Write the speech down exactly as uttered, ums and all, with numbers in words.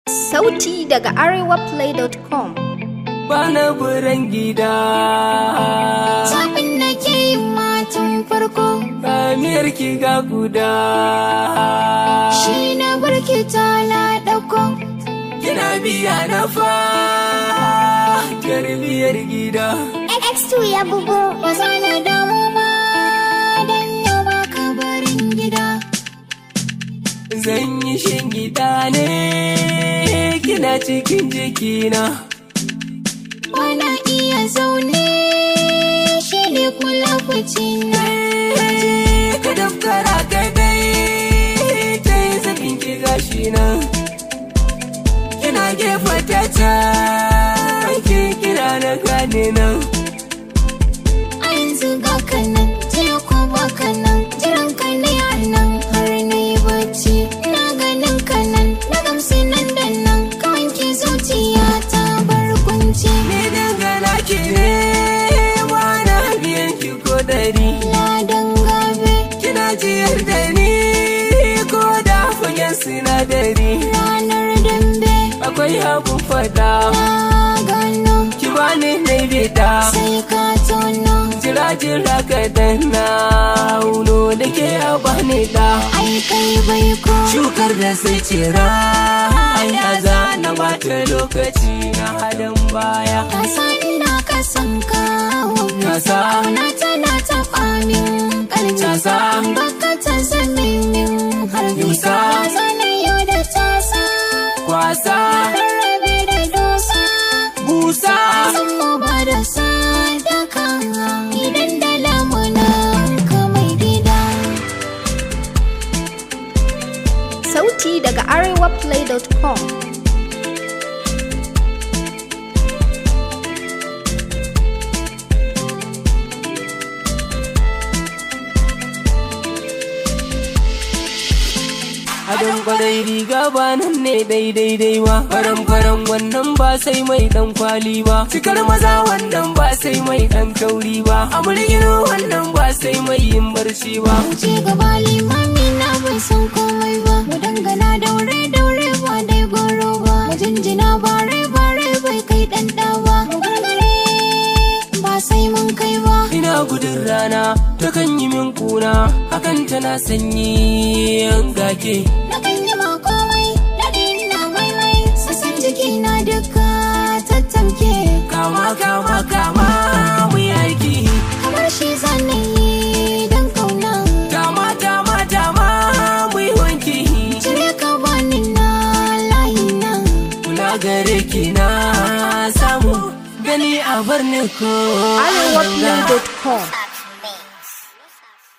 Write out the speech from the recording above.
Sauti daga arewaplay dot com. Bana buran gida Sabin da ke yi matan farko Kamiyar ki ga guda shi na barki ta na ɗauko. Kina biya na fa Garbiyar gida X two ya bugu ba za na damu ma dan yau ba ka barin gida. Zan yi shin gida ne kina cikin jikina Bana iya zaune shi ne kula na. Ka dafkara ka dai ta yi zafin ki gashi nan Kina gefa ta can ki kira na gane nan A yanzu ga kanan jiya ko ba kanan jiran ka ne a nan har na yi bacci. Na ganin kanan na gamsu nan da nan kawai ki zuciya ta bar kunci. Ni dangana ki ne wana biyan ki ko dari Ladan gabe Kina jiyar da ni ko da fagen sinadari ranar dambe Akwai abun fada na gano ki bani na bida sai ka tono. Jira jira ka danna uno da ke a bani da Ai kai bai ko Shukar da sai cira ya za na bata lokaci na hadan baya ka san ina ka san kawo. Kasa Na tana taɓa min ƙarfi Casa. baka ta zame min harbi. Yusa. Zana yau da tasa kwasa rarrabe da dosa. busa San mu ba da sadaka idan da lamuna ka mai gida. Sauti daga arewaplay dot com. Adon kwarai riga ba nan ne daidai ba Faran faran wannan ba sai mai dan kwali ba Cikar maza wannan ba sai mai dan kauri ba Amurgino wannan ba sai mai yin barci ba Wuce gaba limami na bai san komai ba. Mu dangana daure daure ba dai goro ba. Mu jinjina bare bare bai kai ɗan ɗa ba. Mu gargare ba sai mun kai ba. Ina gudun rana ta kan yi min kuna Hakan tana sanyi yan gake Na kan yi ma komai daɗi na maimai. Sassan jiki na duka tattamke. Kama kama kama mu yi aiki Kamar shi zanen yi don kauna. Tama tama tama mu yi wanki Cire ka bani na layi na. Kula gare ki na samu Gani a bar ni ko arewaplay dot com.